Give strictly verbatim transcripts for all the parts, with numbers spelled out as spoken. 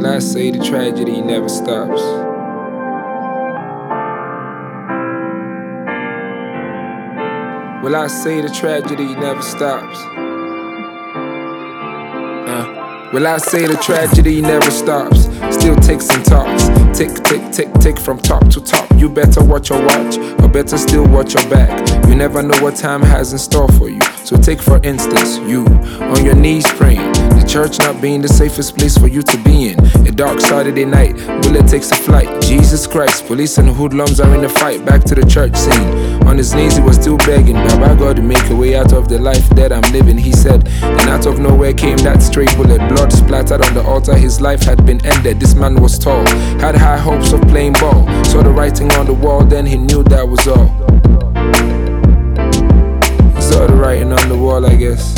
Will I say the tragedy never stops? Will I say the tragedy never stops? Uh, will I say the tragedy never stops? Still ticks and talks. Tick, tick, tick, tick from top to top. You better watch your watch, or better still watch your back. You never know what time has in store for you. So take for instance, you on your knees praying, the church not being the safest place for you to be in. A dark Saturday night, bullet takes a flight. Jesus Christ, police and hoodlums are in the fight. Back to the church scene. On his knees he was still begging, Baba God to make a way out of the life that I'm living. He said, and out of nowhere came that stray bullet. Blood splattered on the altar, his life had been ended. This man was tall, had high hopes of playing ball. Saw the writing on the wall, then he knew that was all. He saw the writing on the wall, I guess.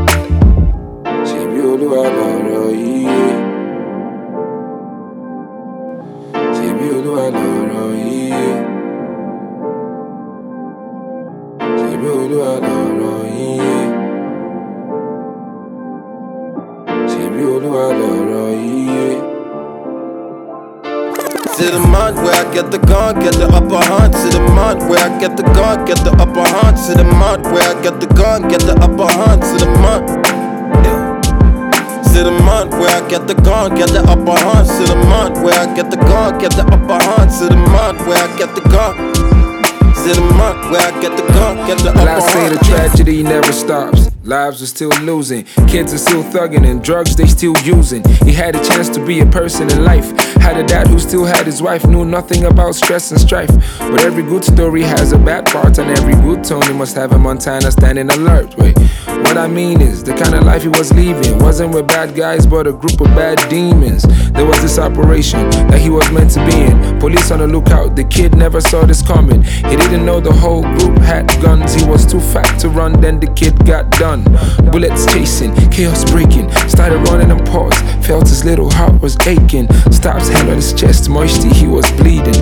To the mind where I get the gun, get the upper hand. To the mind where I get the gun, get the upper hand. To the mind where I get the gun, get the upper hand. To the mind, yeah. To the mind where I get the gun, get the upper hand. To the mind where I get the gun, get the upper hand. To the mind where I get the gun. To the mind where I get the gun, get the upper hand. Well, I say the tragedy never stops. Lives are still losing, kids are still thugging, and drugs they still using. He had a chance to be a person in life. Had a dad who still had his wife, knew nothing about stress and strife. But every good story has a bad part, and every good Tony must have a Montana standing alert. Wait, what I mean is, the kind of life he was leaving wasn't with bad guys, but a group of bad demons. There was this operation that he was meant to be in. Police on the lookout, the kid never saw this coming. He didn't know the whole group had guns. He was too fat to run, then the kid got done. Bullets chasing, chaos breaking. Started running and paused, felt his little heart was aching. Stops hand on his chest, moisty, he was bleeding.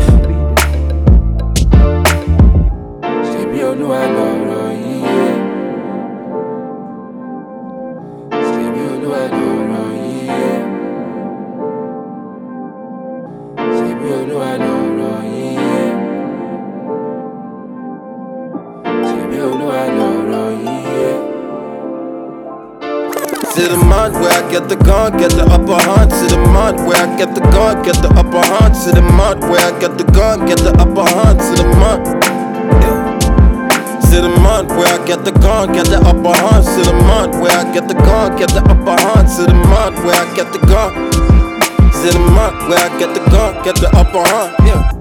To the mind where I get the gun, get the upper hand. To the mind where I get the gun, get the upper hand. To the mind where I get the gun, get the upper hand. To the mind, yeah. To the mind where I get the gun, get the upper hand. To the mind where I get the gun, get the upper hand. To the mind where I get the gun. To the mind where I get the gun, get the upper hand. Yeah.